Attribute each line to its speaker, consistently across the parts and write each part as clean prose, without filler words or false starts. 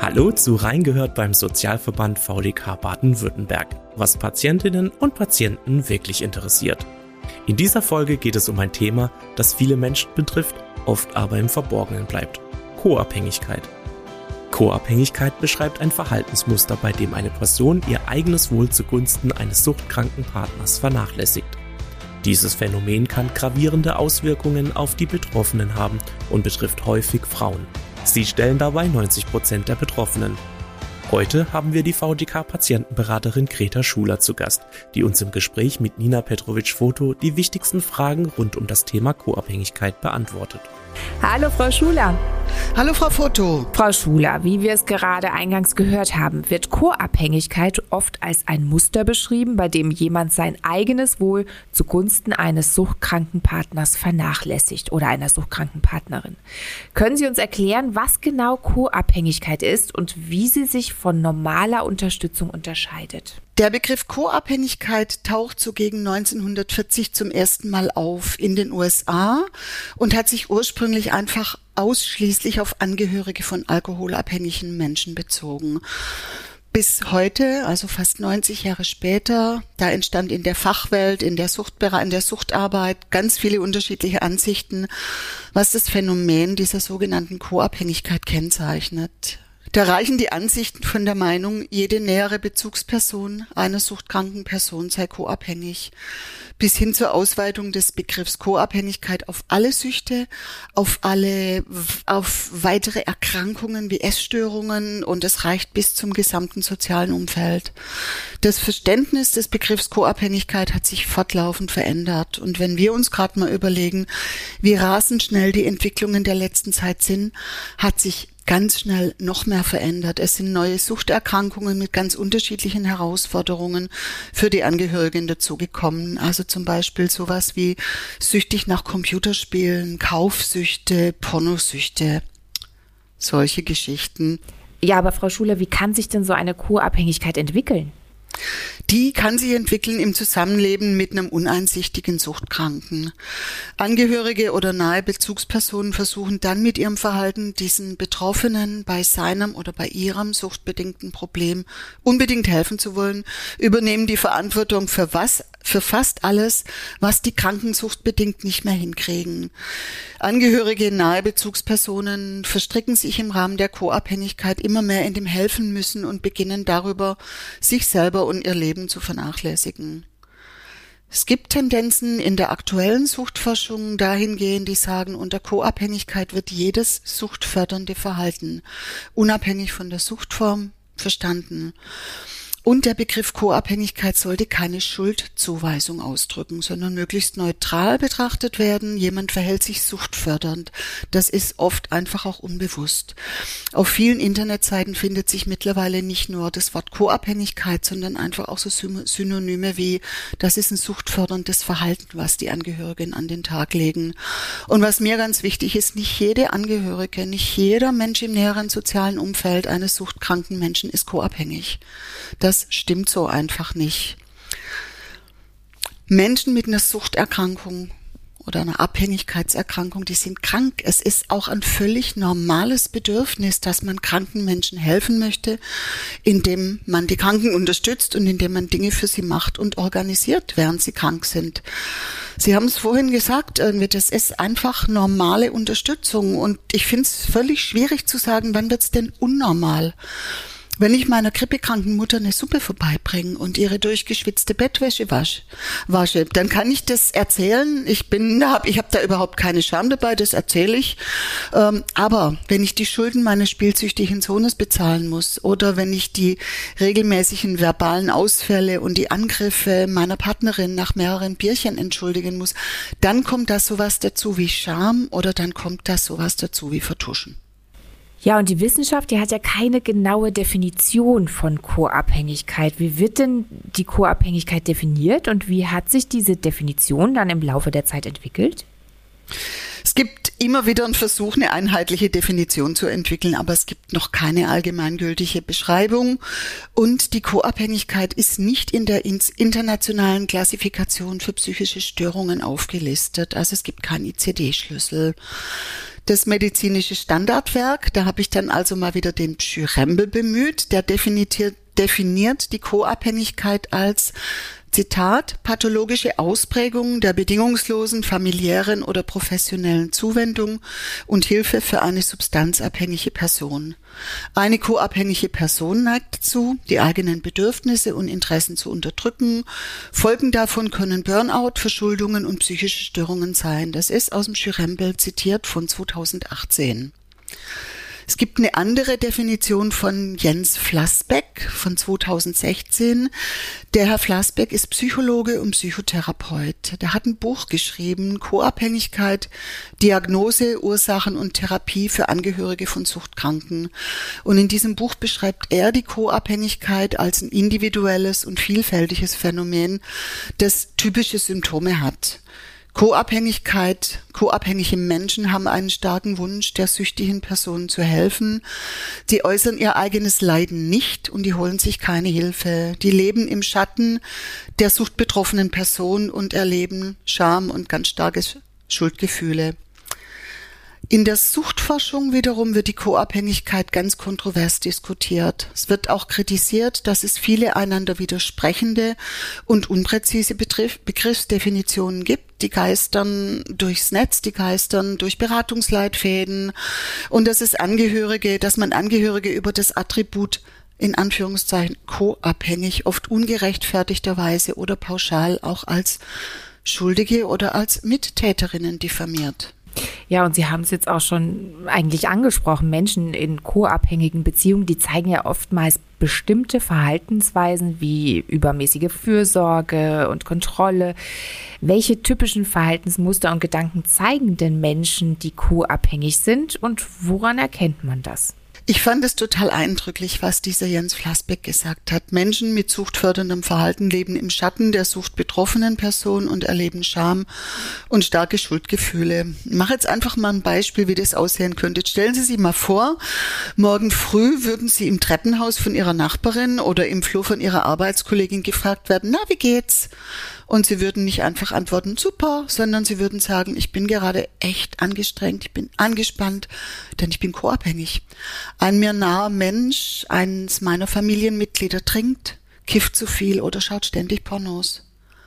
Speaker 1: Hallo zu Reingehört beim Sozialverband VDK Baden-Württemberg, was Patientinnen und Patienten wirklich interessiert. In dieser Folge geht es um ein Thema, das viele Menschen betrifft, oft aber im Verborgenen bleibt: Co-Abhängigkeit. Co-Abhängigkeit beschreibt ein Verhaltensmuster, bei dem eine Person ihr eigenes Wohl zugunsten eines suchtkranken Partners vernachlässigt. Dieses Phänomen kann gravierende Auswirkungen auf die Betroffenen haben und betrifft häufig Frauen. Sie stellen dabei 90% der Betroffenen. Heute haben wir die VDK-Patientenberaterin Greta Schuler zu Gast, die uns im Gespräch mit Nina Petrovic-Foto die wichtigsten Fragen rund um das Thema Co-Abhängigkeit beantwortet.
Speaker 2: Hallo Frau Schuler.
Speaker 3: Hallo Frau Foto.
Speaker 2: Frau Schuler, wie wir es gerade eingangs gehört haben, wird Co-Abhängigkeit oft als ein Muster beschrieben, bei dem jemand sein eigenes Wohl zugunsten eines suchtkranken Partners vernachlässigt oder einer suchtkranken Partnerin. Können Sie uns erklären, was genau Co-Abhängigkeit ist und wie sie sich von normaler Unterstützung unterscheidet?
Speaker 3: Der Begriff Co-Abhängigkeit taucht so gegen 1940 zum ersten Mal auf in den USA und hat sich ursprünglich einfach ausschließlich auf Angehörige von alkoholabhängigen Menschen bezogen. Bis heute, also fast 90 Jahre später, da entstand in der Fachwelt, in der Suchtarbeit ganz viele unterschiedliche Ansichten, was das Phänomen dieser sogenannten Co-Abhängigkeit kennzeichnet. Da reichen die Ansichten von der Meinung, jede nähere Bezugsperson einer suchtkranken Person sei co-abhängig, bis hin zur Ausweitung des Begriffs Co-Abhängigkeit auf alle Süchte, auf weitere Erkrankungen wie Essstörungen, und es reicht bis zum gesamten sozialen Umfeld. Das Verständnis des Begriffs Co-Abhängigkeit hat sich fortlaufend verändert, und wenn wir uns gerade mal überlegen, wie rasend schnell die Entwicklungen der letzten Zeit sind, hat sich ganz schnell noch mehr verändert. Es sind neue Suchterkrankungen mit ganz unterschiedlichen Herausforderungen für die Angehörigen dazugekommen. Also zum Beispiel sowas wie süchtig nach Computerspielen, Kaufsüchte, Pornosüchte, solche Geschichten.
Speaker 2: Ja, aber Frau Schuler, wie kann sich denn so eine Co-Abhängigkeit entwickeln?
Speaker 3: Die kann sich entwickeln im Zusammenleben mit einem uneinsichtigen Suchtkranken. Angehörige oder nahe Bezugspersonen versuchen dann mit ihrem Verhalten diesen Betroffenen bei seinem oder bei ihrem suchtbedingten Problem unbedingt helfen zu wollen, übernehmen die Verantwortung für fast alles, was die Kranken suchtbedingt nicht mehr hinkriegen. Angehörige nahe Bezugspersonen verstricken sich im Rahmen der Co-Abhängigkeit immer mehr in dem Helfen müssen und beginnen darüber, sich selber und ihr Leben zu vernachlässigen. Es gibt Tendenzen in der aktuellen Suchtforschung dahingehend, die sagen, unter Co-Abhängigkeit wird jedes suchtfördernde Verhalten, unabhängig von der Suchtform, verstanden. Und der Begriff Co-Abhängigkeit sollte keine Schuldzuweisung ausdrücken, sondern möglichst neutral betrachtet werden. Jemand verhält sich suchtfördernd. Das ist oft einfach auch unbewusst. Auf vielen Internetseiten findet sich mittlerweile nicht nur das Wort Co-Abhängigkeit, sondern einfach auch so Synonyme wie, das ist ein suchtförderndes Verhalten, was die Angehörigen an den Tag legen. Und was mir ganz wichtig ist, nicht jede Angehörige, nicht jeder Mensch im näheren sozialen Umfeld eines suchtkranken Menschen ist co-abhängig. Das stimmt so einfach nicht. Menschen mit einer Suchterkrankung oder einer Abhängigkeitserkrankung, die sind krank. Es ist auch ein völlig normales Bedürfnis, dass man kranken Menschen helfen möchte, indem man die Kranken unterstützt und indem man Dinge für sie macht und organisiert, während sie krank sind. Sie haben es vorhin gesagt, das ist einfach normale Unterstützung, und ich finde es völlig schwierig zu sagen, wann wird es denn unnormal? Wenn ich meiner grippekranken Mutter eine Suppe vorbeibringe und ihre durchgeschwitzte Bettwäsche wasche, dann kann ich das erzählen. Ich habe da überhaupt keine Scham dabei, das erzähle ich. Aber wenn ich die Schulden meines spielsüchtigen Sohnes bezahlen muss oder wenn ich die regelmäßigen verbalen Ausfälle und die Angriffe meiner Partnerin nach mehreren Bierchen entschuldigen muss, dann kommt da sowas dazu wie Scham oder dann kommt da sowas dazu wie Vertuschen.
Speaker 2: Ja, und die Wissenschaft, die hat ja keine genaue Definition von Co-Abhängigkeit. Wie wird denn die Co-Abhängigkeit definiert und wie hat sich diese Definition dann im Laufe der Zeit entwickelt?
Speaker 3: Es gibt immer wieder einen Versuch, eine einheitliche Definition zu entwickeln, aber es gibt noch keine allgemeingültige Beschreibung. Und die Co-Abhängigkeit ist nicht in der internationalen Klassifikation für psychische Störungen aufgelistet. Also es gibt keinen ICD-Schlüssel. Das medizinische Standardwerk, da habe ich dann also mal wieder den Pschyrembel bemüht, der definiert die Co-Abhängigkeit als, Zitat, pathologische Ausprägung der bedingungslosen familiären oder professionellen Zuwendung und Hilfe für eine substanzabhängige Person. Eine co-abhängige Person neigt dazu, die eigenen Bedürfnisse und Interessen zu unterdrücken. Folgen davon können Burnout, Verschuldungen und psychische Störungen sein. Das ist aus dem Pschyrembel zitiert von 2018. Es gibt eine andere Definition von Jens Flassbeck von 2016. Der Herr Flassbeck ist Psychologe und Psychotherapeut. Der hat ein Buch geschrieben, Co-Abhängigkeit, Diagnose, Ursachen und Therapie für Angehörige von Suchtkranken. Und in diesem Buch beschreibt er die Co-Abhängigkeit als ein individuelles und vielfältiges Phänomen, das typische Symptome hat. Co-abhängige Menschen haben einen starken Wunsch, der süchtigen Person zu helfen. Die äußern ihr eigenes Leiden nicht und die holen sich keine Hilfe. Die leben im Schatten der suchtbetroffenen Person und erleben Scham und ganz starke Schuldgefühle. In der Suchtforschung wiederum wird die Co-Abhängigkeit ganz kontrovers diskutiert. Es wird auch kritisiert, dass es viele einander widersprechende und unpräzise Begriffsdefinitionen gibt. Die geistern durchs Netz, die geistern durch Beratungsleitfäden und dass man Angehörige über das Attribut in Anführungszeichen co-abhängig oft ungerechtfertigterweise oder pauschal auch als Schuldige oder als Mittäterinnen diffamiert.
Speaker 2: Ja, und Sie haben es jetzt auch schon eigentlich angesprochen. Menschen in co-abhängigen Beziehungen, die zeigen ja oftmals bestimmte Verhaltensweisen wie übermäßige Fürsorge und Kontrolle. Welche typischen Verhaltensmuster und Gedanken zeigen denn Menschen, die co-abhängig sind, und woran erkennt man das?
Speaker 3: Ich fand es total eindrücklich, was dieser Jens Flassbeck gesagt hat. Menschen mit suchtförderndem Verhalten leben im Schatten der suchtbetroffenen Person und erleben Scham und starke Schuldgefühle. Ich mache jetzt einfach mal ein Beispiel, wie das aussehen könnte. Jetzt stellen Sie sich mal vor, morgen früh würden Sie im Treppenhaus von Ihrer Nachbarin oder im Flur von Ihrer Arbeitskollegin gefragt werden, na, wie geht's? Und Sie würden nicht einfach antworten, super, sondern Sie würden sagen, ich bin gerade echt angestrengt, ich bin angespannt, denn ich bin co-abhängig. Ein mir naher Mensch, eines meiner Familienmitglieder trinkt, kifft zu viel oder schaut ständig Pornos.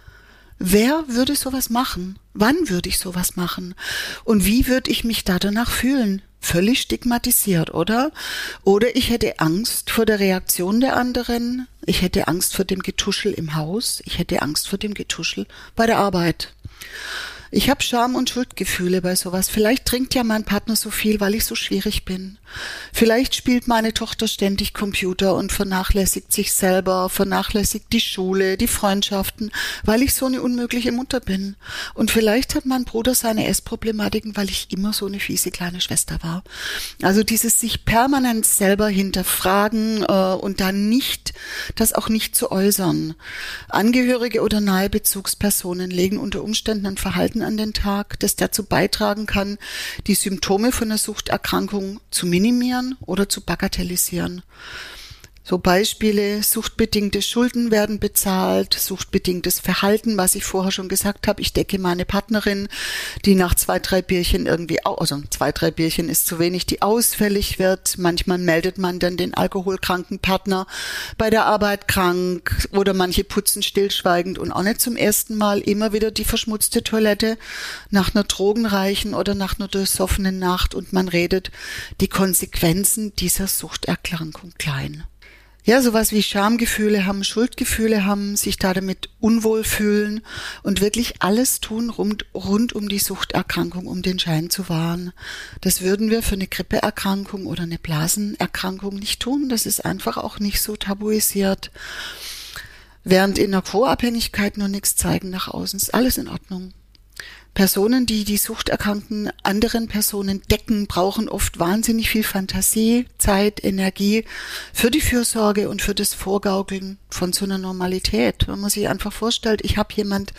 Speaker 3: Wer würde sowas machen? Wann würde ich sowas machen? Und wie würde ich mich da danach fühlen? Völlig stigmatisiert, oder? Oder ich hätte Angst vor der Reaktion der anderen. Ich hätte Angst vor dem Getuschel im Haus. Ich hätte Angst vor dem Getuschel bei der Arbeit. Ich habe Scham- und Schuldgefühle bei sowas. Vielleicht trinkt ja mein Partner so viel, weil ich so schwierig bin. Vielleicht spielt meine Tochter ständig Computer und vernachlässigt sich selber, vernachlässigt die Schule, die Freundschaften, weil ich so eine unmögliche Mutter bin. Und vielleicht hat mein Bruder seine Essproblematiken, weil ich immer so eine fiese kleine Schwester war. Also dieses sich permanent selber hinterfragen und dann das auch nicht zu äußern. Angehörige oder nahe Bezugspersonen legen unter Umständen ein Verhalten an den Tag, das dazu beitragen kann, die Symptome von einer Suchterkrankung zu minimieren oder zu bagatellisieren. So Beispiele, suchtbedingte Schulden werden bezahlt, suchtbedingtes Verhalten, was ich vorher schon gesagt habe. Ich decke meine Partnerin, die nach 2-3 Bierchen 2-3 Bierchen ist zu wenig, die ausfällig wird. Manchmal meldet man dann den alkoholkranken Partner bei der Arbeit krank oder manche putzen stillschweigend und auch nicht zum ersten Mal immer wieder die verschmutzte Toilette nach einer drogenreichen oder nach einer durchsoffenen Nacht und man redet die Konsequenzen dieser Suchterkrankung klein. Ja, sowas wie Schamgefühle haben, Schuldgefühle haben, sich da damit unwohl fühlen und wirklich alles tun rund um die Suchterkrankung, um den Schein zu wahren. Das würden wir für eine Grippeerkrankung oder eine Blasenerkrankung nicht tun. Das ist einfach auch nicht so tabuisiert. Während in der Co-Abhängigkeit nur nichts zeigen nach außen, ist alles in Ordnung. Personen, die die suchterkrankten anderen Personen decken, brauchen oft wahnsinnig viel Fantasie, Zeit, Energie für die Fürsorge und für das Vorgaukeln von so einer Normalität. Wenn man sich einfach vorstellt, ich habe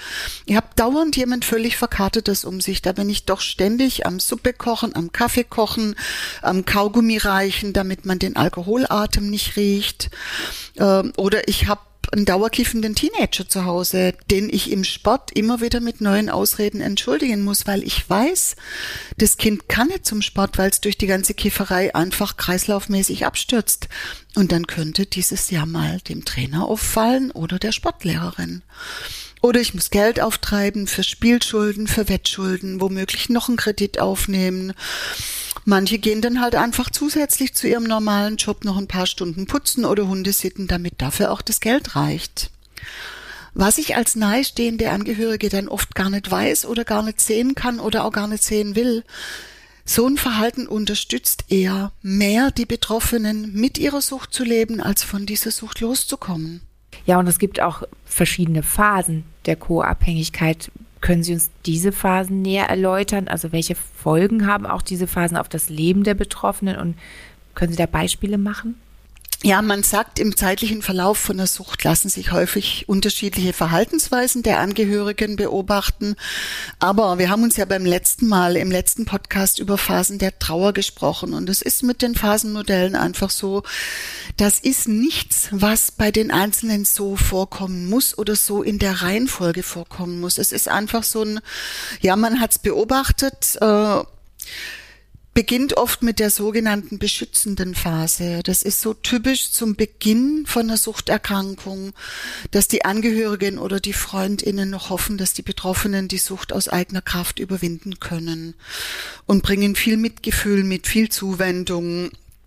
Speaker 3: dauernd jemand völlig Verkartetes um sich. Da bin ich doch ständig am Suppe kochen, am Kaffee kochen, am Kaugummi reichen, damit man den Alkoholatem nicht riecht. Oder ich habe einen dauerkiffenden Teenager zu Hause, den ich im Sport immer wieder mit neuen Ausreden entschuldigen muss, weil ich weiß, das Kind kann nicht zum Sport, weil es durch die ganze Kifferei einfach kreislaufmäßig abstürzt. Und dann könnte dieses ja mal dem Trainer auffallen oder der Sportlehrerin. Oder ich muss Geld auftreiben für Spielschulden, für Wettschulden, womöglich noch einen Kredit aufnehmen. Manche gehen dann halt einfach zusätzlich zu ihrem normalen Job noch ein paar Stunden putzen oder Hunde sitten, damit dafür auch das Geld reicht. Was ich als nahestehende Angehörige dann oft gar nicht weiß oder gar nicht sehen kann oder auch gar nicht sehen will, so ein Verhalten unterstützt eher mehr die Betroffenen, mit ihrer Sucht zu leben, als von dieser Sucht loszukommen.
Speaker 2: Ja, und es gibt auch verschiedene Phasen der Co-Abhängigkeit. Können Sie uns diese Phasen näher erläutern? Also welche Folgen haben auch diese Phasen auf das Leben der Betroffenen? Und können Sie da Beispiele machen?
Speaker 3: Ja, man sagt, im zeitlichen Verlauf von der Sucht lassen sich häufig unterschiedliche Verhaltensweisen der Angehörigen beobachten. Aber wir haben uns ja im letzten Podcast über Phasen der Trauer gesprochen. Und es ist mit den Phasenmodellen einfach so, das ist nichts, was bei den Einzelnen so vorkommen muss oder so in der Reihenfolge vorkommen muss. Es ist einfach so man hat es beobachtet, beginnt oft mit der sogenannten beschützenden Phase. Das ist so typisch zum Beginn von einer Suchterkrankung, dass die Angehörigen oder die FreundInnen noch hoffen, dass die Betroffenen die Sucht aus eigener Kraft überwinden können und bringen viel Mitgefühl mit, viel Zuwendung.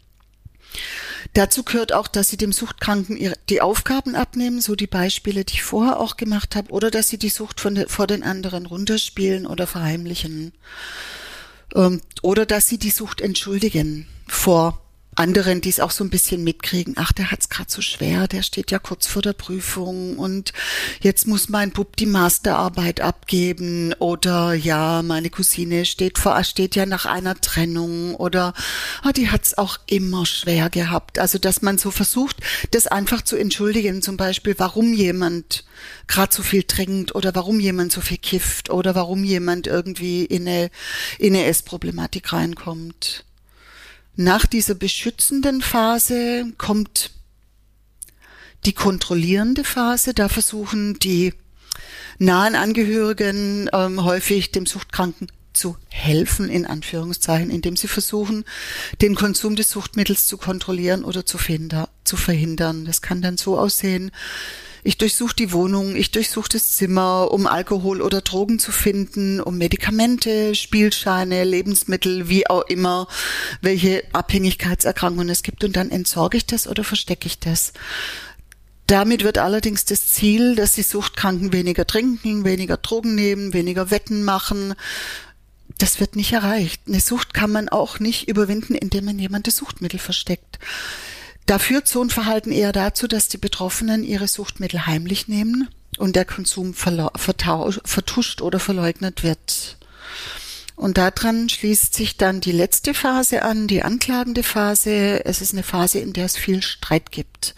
Speaker 3: Dazu gehört auch, dass sie dem Suchtkranken die Aufgaben abnehmen, so die Beispiele, die ich vorher auch gemacht habe, oder dass sie die Sucht vor den anderen runterspielen oder verheimlichen. Oder dass sie die Sucht entschuldigen vor anderen, die es auch so ein bisschen mitkriegen. Ach, der hat's gerade so schwer, der steht ja kurz vor der Prüfung und jetzt muss mein Bub die Masterarbeit abgeben oder ja, meine Cousine steht ja nach einer Trennung oder die hat's auch immer schwer gehabt. Also, dass man so versucht, das einfach zu entschuldigen, zum Beispiel, warum jemand gerade so viel trinkt oder warum jemand so viel kifft oder warum jemand irgendwie in eine Essproblematik reinkommt. Nach dieser beschützenden Phase kommt die kontrollierende Phase. Da versuchen die nahen Angehörigen häufig dem Suchtkranken zu helfen, in Anführungszeichen, indem sie versuchen, den Konsum des Suchtmittels zu kontrollieren oder zu verhindern. Das kann dann so aussehen: Ich durchsuche die Wohnung, ich durchsuche das Zimmer, um Alkohol oder Drogen zu finden, um Medikamente, Spielscheine, Lebensmittel, wie auch immer, welche Abhängigkeitserkrankungen es gibt. Und dann entsorge ich das oder verstecke ich das. Damit wird allerdings das Ziel, dass die Suchtkranken weniger trinken, weniger Drogen nehmen, weniger Wetten machen. Das wird nicht erreicht. Eine Sucht kann man auch nicht überwinden, indem man jemand das Suchtmittel versteckt. Da führt so ein Verhalten eher dazu, dass die Betroffenen ihre Suchtmittel heimlich nehmen und der Konsum vertuscht oder verleugnet wird. Und daran schließt sich dann die letzte Phase an, die anklagende Phase. Es ist eine Phase, in der es viel Streit gibt.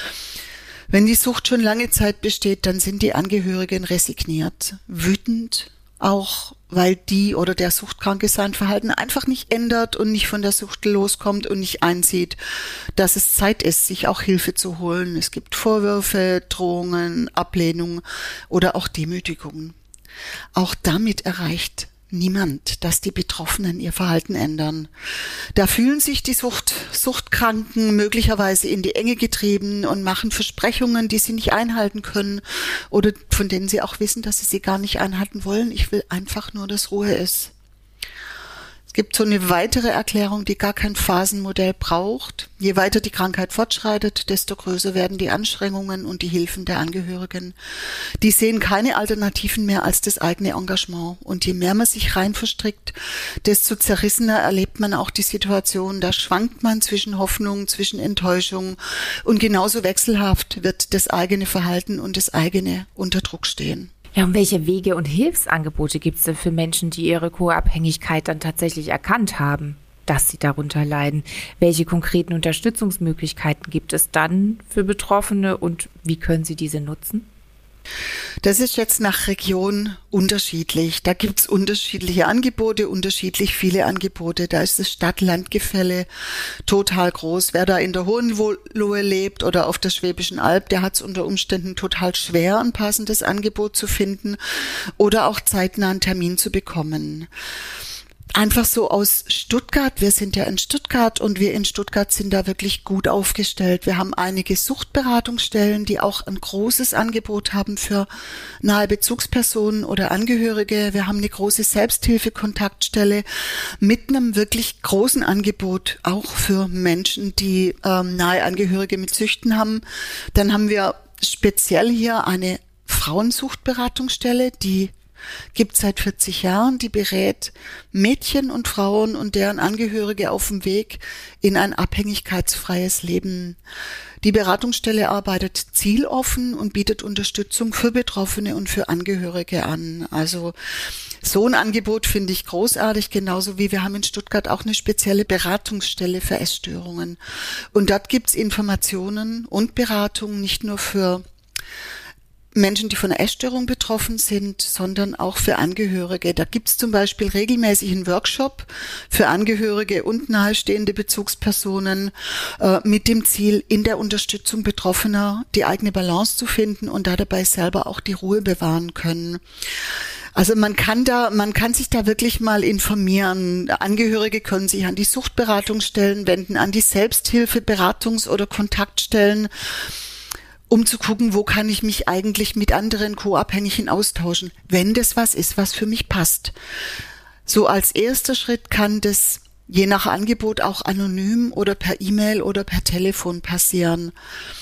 Speaker 3: Wenn die Sucht schon lange Zeit besteht, dann sind die Angehörigen resigniert, wütend, auch weil die oder der Suchtkranke sein Verhalten einfach nicht ändert und nicht von der Sucht loskommt und nicht einsieht, dass es Zeit ist, sich auch Hilfe zu holen. Es gibt Vorwürfe, Drohungen, Ablehnung oder auch Demütigungen. Auch damit erreicht niemand, dass die Betroffenen ihr Verhalten ändern. Da fühlen sich die Suchtkranken möglicherweise in die Enge getrieben und machen Versprechungen, die sie nicht einhalten können oder von denen sie auch wissen, dass sie gar nicht einhalten wollen. Ich will einfach nur, dass Ruhe ist. Es gibt so eine weitere Erklärung, die gar kein Phasenmodell braucht. Je weiter die Krankheit fortschreitet, desto größer werden die Anstrengungen und die Hilfen der Angehörigen. Die sehen keine Alternativen mehr als das eigene Engagement. Und je mehr man sich rein verstrickt, desto zerrissener erlebt man auch die Situation. Da schwankt man zwischen Hoffnung, zwischen Enttäuschung und genauso wechselhaft wird das eigene Verhalten und das eigene unter Druck stehen.
Speaker 2: Ja, und welche Wege und Hilfsangebote gibt es denn für Menschen, die ihre Co-Abhängigkeit dann tatsächlich erkannt haben, dass sie darunter leiden? Welche konkreten Unterstützungsmöglichkeiten gibt es dann für Betroffene und wie können sie diese nutzen?
Speaker 3: Das ist jetzt nach Region unterschiedlich. Da gibt's unterschiedliche Angebote, unterschiedlich viele Angebote. Da ist das Stadt-Land-Gefälle total groß. Wer da in der Hohenlohe lebt oder auf der Schwäbischen Alb, der hat es unter Umständen total schwer, ein passendes Angebot zu finden oder auch zeitnah einen Termin zu bekommen. Einfach so aus Stuttgart, wir sind ja in Stuttgart und wir in Stuttgart sind da wirklich gut aufgestellt. Wir haben einige Suchtberatungsstellen, die auch ein großes Angebot haben für nahe Bezugspersonen oder Angehörige. Wir haben eine große Selbsthilfekontaktstelle mit einem wirklich großen Angebot auch für Menschen, die nahe Angehörige mit Süchten haben. Dann haben wir speziell hier eine Frauensuchtberatungsstelle, die gibt seit 40 Jahren, die berät Mädchen und Frauen und deren Angehörige auf dem Weg in ein abhängigkeitsfreies Leben. Die Beratungsstelle arbeitet zieloffen und bietet Unterstützung für Betroffene und für Angehörige an. Also so ein Angebot finde ich großartig, genauso wie wir haben in Stuttgart auch eine spezielle Beratungsstelle für Essstörungen. Und dort gibt's Informationen und Beratungen nicht nur für Menschen, die von einer Essstörung betroffen sind, sondern auch für Angehörige. Da gibt's zum Beispiel regelmäßig einen Workshop für Angehörige und nahestehende Bezugspersonen mit dem Ziel, in der Unterstützung Betroffener die eigene Balance zu finden und da dabei selber auch die Ruhe bewahren können. Also man kann sich da wirklich mal informieren. Angehörige können sich an die Suchtberatungsstellen wenden, an die Selbsthilfe-, Beratungs- oder Kontaktstellen, um zu gucken, wo kann ich mich eigentlich mit anderen Co-Abhängigen austauschen, wenn das was ist, was für mich passt. So als erster Schritt kann das je nach Angebot auch anonym oder per E-Mail oder per Telefon passieren.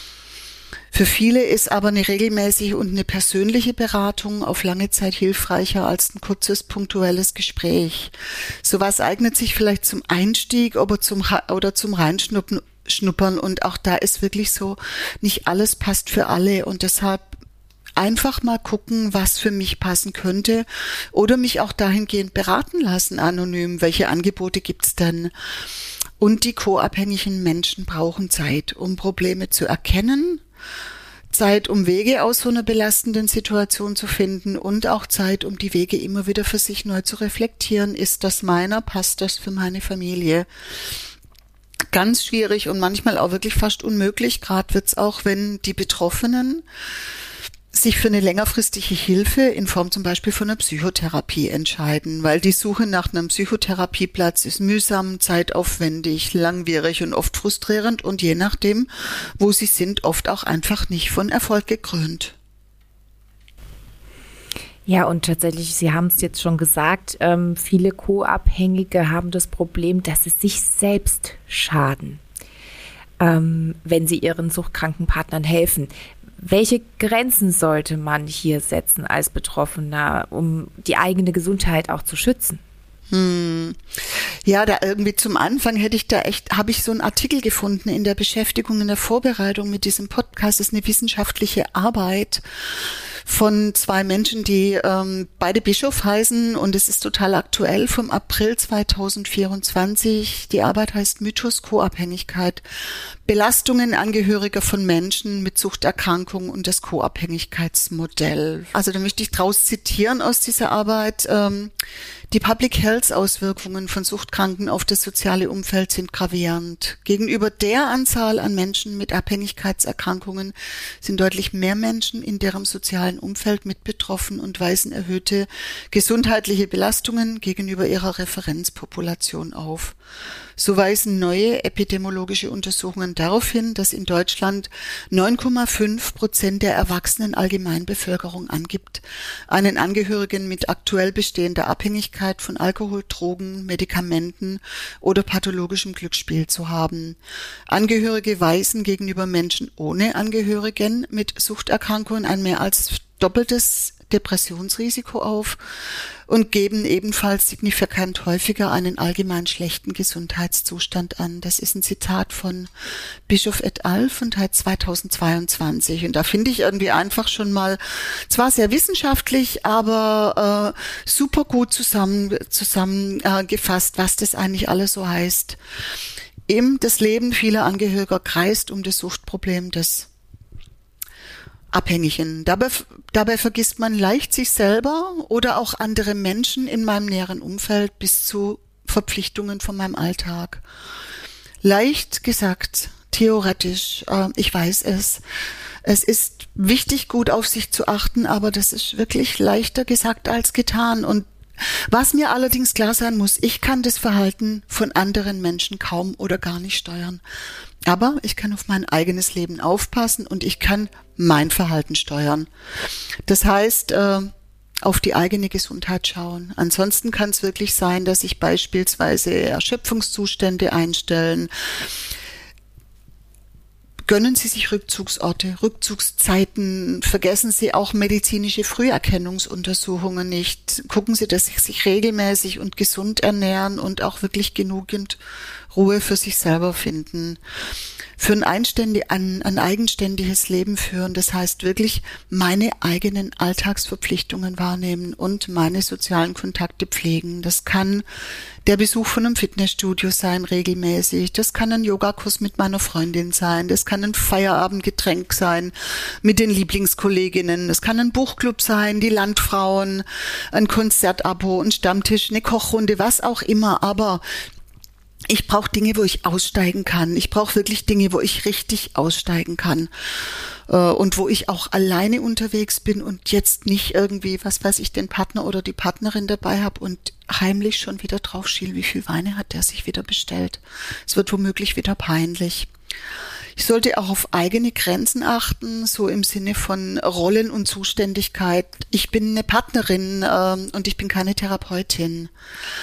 Speaker 3: Für viele ist aber eine regelmäßige und eine persönliche Beratung auf lange Zeit hilfreicher als ein kurzes, punktuelles Gespräch. Sowas eignet sich vielleicht zum Einstieg oder zum Reinschnuppern. Und auch da ist wirklich so, nicht alles passt für alle und deshalb einfach mal gucken, was für mich passen könnte oder mich auch dahingehend beraten lassen, anonym, welche Angebote gibt's denn? Und die co-abhängigen Menschen brauchen Zeit, um Probleme zu erkennen, Zeit, um Wege aus so einer belastenden Situation zu finden und auch Zeit, um die Wege immer wieder für sich neu zu reflektieren. Ist das meiner? Passt das für meine Familie? Ganz schwierig und manchmal auch wirklich fast unmöglich. Gerade wird's auch, wenn die Betroffenen sich für eine längerfristige Hilfe in Form zum Beispiel von einer Psychotherapie entscheiden, weil die Suche nach einem Psychotherapieplatz ist mühsam, zeitaufwendig, langwierig und oft frustrierend und je nachdem, wo sie sind, oft auch einfach nicht von Erfolg gekrönt.
Speaker 2: Ja, und tatsächlich, Sie haben es jetzt schon gesagt, viele Co-Abhängige haben das Problem, dass sie sich selbst schaden, wenn sie ihren suchtkranken Partnern helfen. Welche Grenzen sollte man hier setzen als Betroffener, um die eigene Gesundheit auch zu schützen?
Speaker 3: Ja, da irgendwie zum Anfang habe ich so einen Artikel gefunden in der Beschäftigung, in der Vorbereitung mit diesem Podcast. Das ist eine wissenschaftliche Arbeit von zwei Menschen, die beide Bischof heißen und es ist total aktuell vom April 2024. Die Arbeit heißt Mythos Co-Abhängigkeit, Belastungen Angehöriger von Menschen mit Suchterkrankungen und das Co-Abhängigkeitsmodell. Also da möchte ich draus zitieren aus dieser Arbeit. Die Public Health Auswirkungen von Suchtkranken auf das soziale Umfeld sind gravierend. Gegenüber der Anzahl an Menschen mit Abhängigkeitserkrankungen sind deutlich mehr Menschen in deren sozialen Umfeld mit betroffen und weisen erhöhte gesundheitliche Belastungen gegenüber ihrer Referenzpopulation auf. So weisen neue epidemiologische Untersuchungen darauf hin, dass in Deutschland 9,5% der erwachsenen Allgemeinbevölkerung angibt, einen Angehörigen mit aktuell bestehender Abhängigkeit von Alkohol, Drogen, Medikamenten oder pathologischem Glücksspiel zu haben. Angehörige weisen gegenüber Menschen ohne Angehörigen mit Suchterkrankungen ein mehr als doppeltes Depressionsrisiko auf und geben ebenfalls signifikant häufiger einen allgemein schlechten Gesundheitszustand an. Das ist ein Zitat von Bischof et al. Von 2022. Und da finde ich irgendwie einfach schon mal, zwar sehr wissenschaftlich, aber super gut zusammengefasst, was das eigentlich alles so heißt. Das Leben vieler Angehöriger kreist um das Suchtproblem des Co-Abhängigen. Dabei vergisst man leicht sich selber oder auch andere Menschen in meinem näheren Umfeld bis zu Verpflichtungen von meinem Alltag. Leicht gesagt, theoretisch, ich weiß es. Es ist wichtig, gut auf sich zu achten, aber das ist wirklich leichter gesagt als getan. Und was mir allerdings klar sein muss, ich kann das Verhalten von anderen Menschen kaum oder gar nicht steuern. Aber ich kann auf mein eigenes Leben aufpassen und ich kann mein Verhalten steuern. Das heißt, auf die eigene Gesundheit schauen. Ansonsten kann es wirklich sein, dass sich beispielsweise Erschöpfungszustände einstellen. Gönnen Sie sich Rückzugsorte, Rückzugszeiten, vergessen Sie auch medizinische Früherkennungsuntersuchungen nicht. Gucken Sie, dass Sie sich regelmäßig und gesund ernähren und auch wirklich genügend Ruhe für sich selber finden. Für ein eigenständiges Leben führen, das heißt wirklich meine eigenen Alltagsverpflichtungen wahrnehmen und meine sozialen Kontakte pflegen. Das kann der Besuch von einem Fitnessstudio sein, regelmäßig. Das kann ein Yogakurs mit meiner Freundin sein. Das kann ein Feierabendgetränk sein mit den Lieblingskolleginnen. Das kann ein Buchclub sein, die Landfrauen, ein Konzertabo, ein Stammtisch, eine Kochrunde, was auch immer. Aber ich brauche Dinge, wo ich aussteigen kann. Ich brauche wirklich Dinge, wo ich richtig aussteigen kann. Und wo ich auch alleine unterwegs bin und jetzt nicht irgendwie, was weiß ich, den Partner oder die Partnerin dabei habe und heimlich schon wieder drauf schiel, wie viel Weine hat der sich wieder bestellt. Es wird womöglich wieder peinlich. Ich sollte auch auf eigene Grenzen achten, so im Sinne von Rollen und Zuständigkeit. Ich bin eine Partnerin und ich bin keine Therapeutin.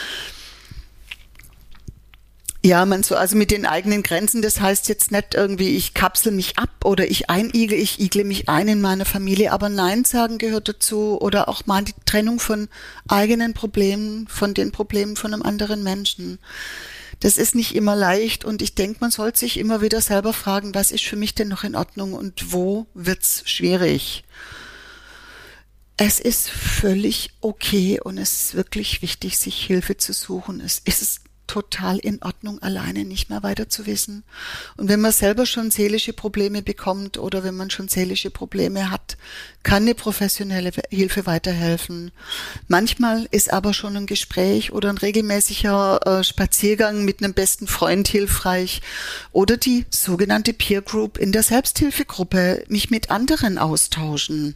Speaker 3: Ja, also mit den eigenen Grenzen, das heißt jetzt nicht irgendwie, ich kapsel mich ab oder ich igle mich ein in meiner Familie, aber Nein sagen gehört dazu oder auch mal die Trennung von eigenen Problemen, von den Problemen von einem anderen Menschen. Das ist nicht immer leicht und ich denke, man sollte sich immer wieder selber fragen, was ist für mich denn noch in Ordnung und wo wird's schwierig? Es ist völlig okay und es ist wirklich wichtig, sich Hilfe zu suchen. Es ist total in Ordnung, alleine nicht mehr weiter zu wissen. Und wenn man selber schon seelische Probleme bekommt oder wenn man schon seelische Probleme hat, kann eine professionelle Hilfe weiterhelfen. Manchmal ist aber schon ein Gespräch oder ein regelmäßiger Spaziergang mit einem besten Freund hilfreich oder die sogenannte Peer Group in der Selbsthilfegruppe, mich mit anderen austauschen.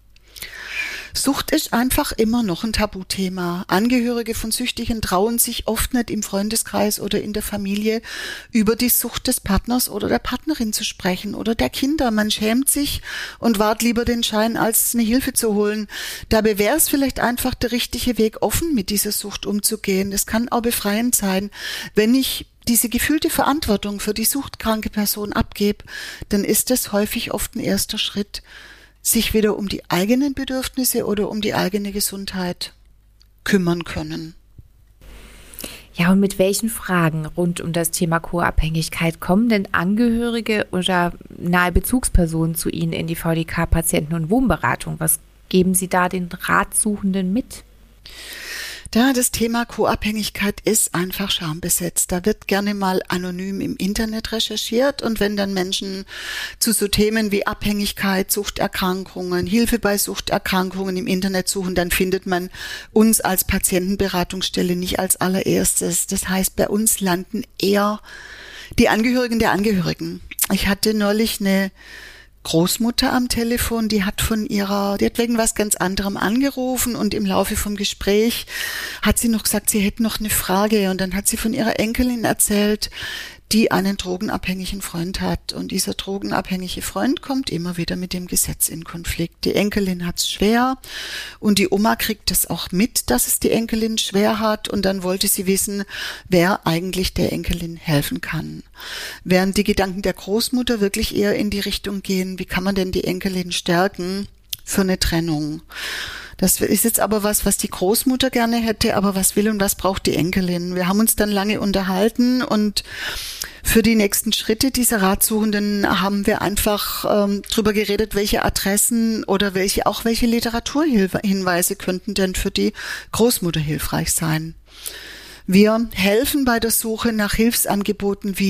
Speaker 3: Sucht ist einfach immer noch ein Tabuthema. Angehörige von Süchtigen trauen sich oft nicht im Freundeskreis oder in der Familie über die Sucht des Partners oder der Partnerin zu sprechen oder der Kinder. Man schämt sich und wahrt lieber den Schein, als eine Hilfe zu holen. Dabei wäre es vielleicht einfach der richtige Weg, offen mit dieser Sucht umzugehen. Das kann auch befreiend sein, wenn ich diese gefühlte Verantwortung für die suchtkranke Person abgebe, dann ist es häufig oft ein erster Schritt, sich wieder um die eigenen Bedürfnisse oder um die eigene Gesundheit kümmern können.
Speaker 2: Ja, und mit welchen Fragen rund um das Thema Co-Abhängigkeit kommen denn Angehörige oder nahe Bezugspersonen zu Ihnen in die VDK-Patienten- und Wohnberatung? Was geben Sie da den Ratsuchenden mit?
Speaker 3: Ja, das Thema Co-Abhängigkeit ist einfach schambesetzt. Da wird gerne mal anonym im Internet recherchiert und wenn dann Menschen zu so Themen wie Abhängigkeit, Suchterkrankungen, Hilfe bei Suchterkrankungen im Internet suchen, dann findet man uns als Patientenberatungsstelle nicht als allererstes. Das heißt, bei uns landen eher die Angehörigen der Angehörigen. Ich hatte neulich eine Großmutter am Telefon, die hat wegen was ganz anderem angerufen und im Laufe vom Gespräch hat sie noch gesagt, sie hätte noch eine Frage und dann hat sie von ihrer Enkelin erzählt, die einen drogenabhängigen Freund hat und dieser drogenabhängige Freund kommt immer wieder mit dem Gesetz in Konflikt. Die Enkelin hat's schwer und die Oma kriegt es auch mit, dass es die Enkelin schwer hat und dann wollte sie wissen, wer eigentlich der Enkelin helfen kann. Während die Gedanken der Großmutter wirklich eher in die Richtung gehen, wie kann man denn die Enkelin stärken für eine Trennung? Das ist jetzt aber was die Großmutter gerne hätte, aber was will und was braucht die Enkelin? Wir haben uns dann lange unterhalten und für die nächsten Schritte dieser Ratsuchenden haben wir einfach drüber geredet, welche Adressen oder welche Literaturhinweise könnten denn für die Großmutter hilfreich sein. Wir helfen bei der Suche nach Hilfsangeboten wie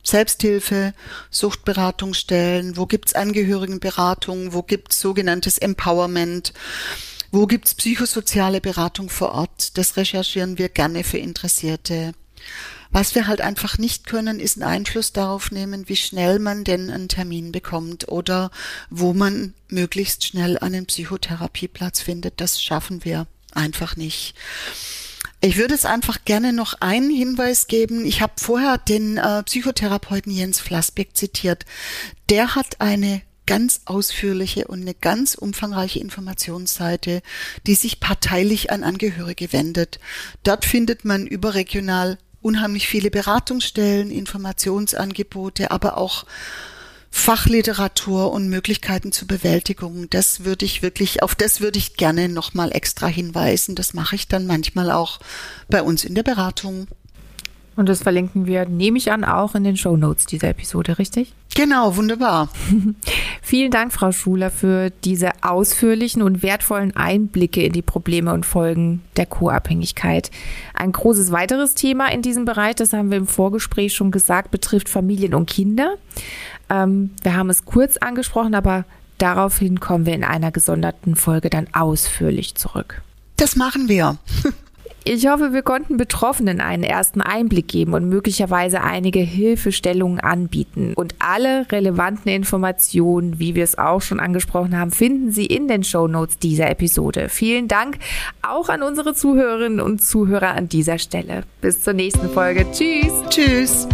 Speaker 3: Selbsthilfe, Suchtberatungsstellen, wo gibt's Angehörigenberatung, wo gibt's sogenanntes Empowerment, wo gibt's psychosoziale Beratung vor Ort. Das recherchieren wir gerne für Interessierte. Was wir halt einfach nicht können, ist einen Einfluss darauf nehmen, wie schnell man denn einen Termin bekommt oder wo man möglichst schnell einen Psychotherapieplatz findet. Das schaffen wir einfach nicht. Ich würde es einfach gerne noch einen Hinweis geben. Ich habe vorher den Psychotherapeuten Jens Flassbeck zitiert. Der hat eine ganz ausführliche und eine ganz umfangreiche Informationsseite, die sich parteilich an Angehörige wendet. Dort findet man überregional unheimlich viele Beratungsstellen, Informationsangebote, aber auch Fachliteratur und Möglichkeiten zur Bewältigung. Auf das würde ich gerne nochmal extra hinweisen. Das mache ich dann manchmal auch bei uns in der Beratung.
Speaker 2: Und das verlinken wir, nehme ich an, auch in den Shownotes dieser Episode, richtig?
Speaker 3: Genau, wunderbar.
Speaker 2: Vielen Dank, Frau Schuler, für diese ausführlichen und wertvollen Einblicke in die Probleme und Folgen der Co-Abhängigkeit. Ein großes weiteres Thema in diesem Bereich, das haben wir im Vorgespräch schon gesagt, betrifft Familien und Kinder. Wir haben es kurz angesprochen, aber daraufhin kommen wir in einer gesonderten Folge dann ausführlich zurück.
Speaker 3: Das machen wir.
Speaker 2: Ich hoffe, wir konnten Betroffenen einen ersten Einblick geben und möglicherweise einige Hilfestellungen anbieten. Und alle relevanten Informationen, wie wir es auch schon angesprochen haben, finden Sie in den Shownotes dieser Episode. Vielen Dank auch an unsere Zuhörerinnen und Zuhörer an dieser Stelle. Bis zur nächsten Folge. Tschüss.
Speaker 3: Tschüss.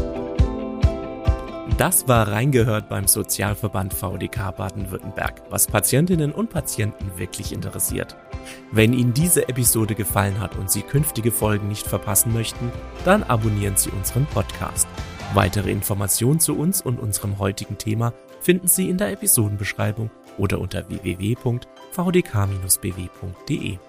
Speaker 1: Das war Reingehört beim Sozialverband VDK Baden-Württemberg, was Patientinnen und Patienten wirklich interessiert. Wenn Ihnen diese Episode gefallen hat und Sie künftige Folgen nicht verpassen möchten, dann abonnieren Sie unseren Podcast. Weitere Informationen zu uns und unserem heutigen Thema finden Sie in der Episodenbeschreibung oder unter www.vdk-bw.de.